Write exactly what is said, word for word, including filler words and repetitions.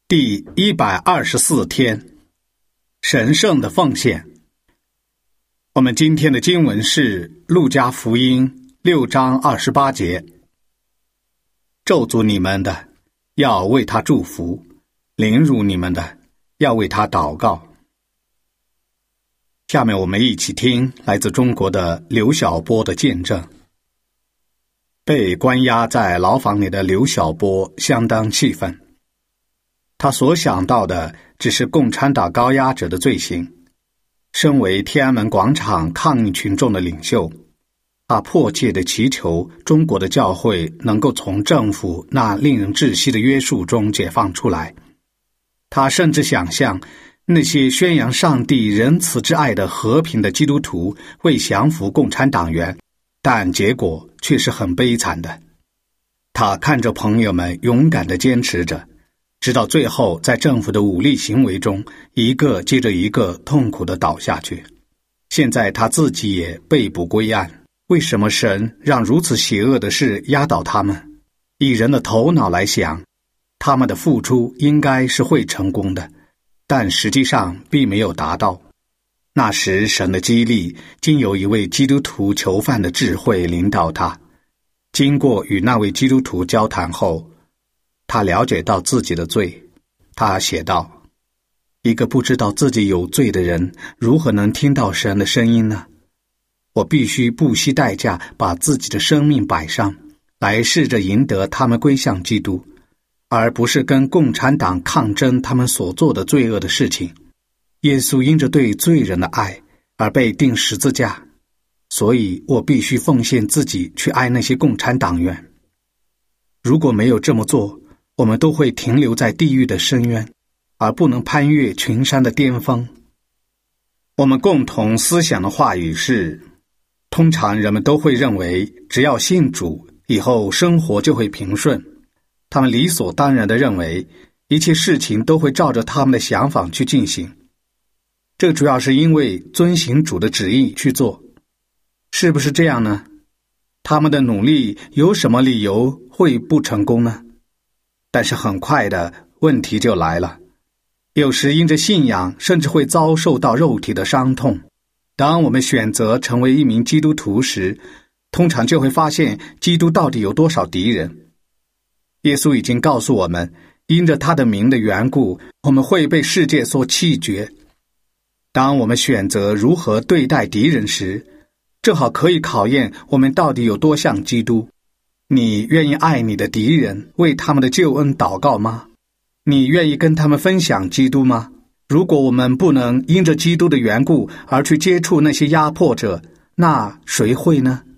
第一百二十四天，神圣的奉献。我们今天的经文是路加福音六章二十八节。咒诅你们的，要为他祝福；凌辱你们的，要为他祷告。下面我们一起听来自中国的刘晓波的见证。被关押在牢房里的刘晓波相当气愤，他所想到的只是共产党高压者的罪行。身为天安门广场抗议群众的领袖，他迫切地祈求中国的教会能够从政府那令人窒息的约束中解放出来。他甚至想象那些宣扬上帝仁慈之爱的和平的基督徒会降服共产党员，但结果却是很悲惨的。他看着朋友们勇敢地坚持着，直到最后在政府的武力行为中一个接着一个痛苦地倒下去。现在他自己也被捕归案，为什么神让如此邪恶的事压倒他们？以人的头脑来想，他们的付出应该是会成功的，但实际上并没有达到。那时神的激励经由一位基督徒囚犯的智慧领导他。经过与那位基督徒交谈后，他了解到自己的罪。他写道，一个不知道自己有罪的人如何能听到神的声音呢？我必须不惜代价把自己的生命摆上，来试着赢得他们归向基督，而不是跟共产党抗争他们所做的罪恶的事情。耶稣因着对罪人的爱而被钉十字架，所以我必须奉献自己去爱那些共产党员。如果没有这么做，我们都会停留在地狱的深渊，而不能攀越群山的巅峰。我们共同思想的话语是，通常人们都会认为只要信主，以后生活就会平顺。他们理所当然地认为一切事情都会照着他们的想法去进行。这主要是因为遵行主的旨意去做。是不是这样呢？他们的努力有什么理由会不成功呢？但是很快的问题就来了，有时因着信仰甚至会遭受到肉体的伤痛。当我们选择成为一名基督徒时，通常就会发现基督到底有多少敌人。耶稣已经告诉我们，因着他的名的缘故，我们会被世界所弃绝。当我们选择如何对待敌人时，正好可以考验我们到底有多像基督。你愿意爱你的敌人，为他们的救恩祷告吗？你愿意跟他们分享基督吗？如果我们不能因着基督的缘故而去接触那些压迫者，那谁会呢？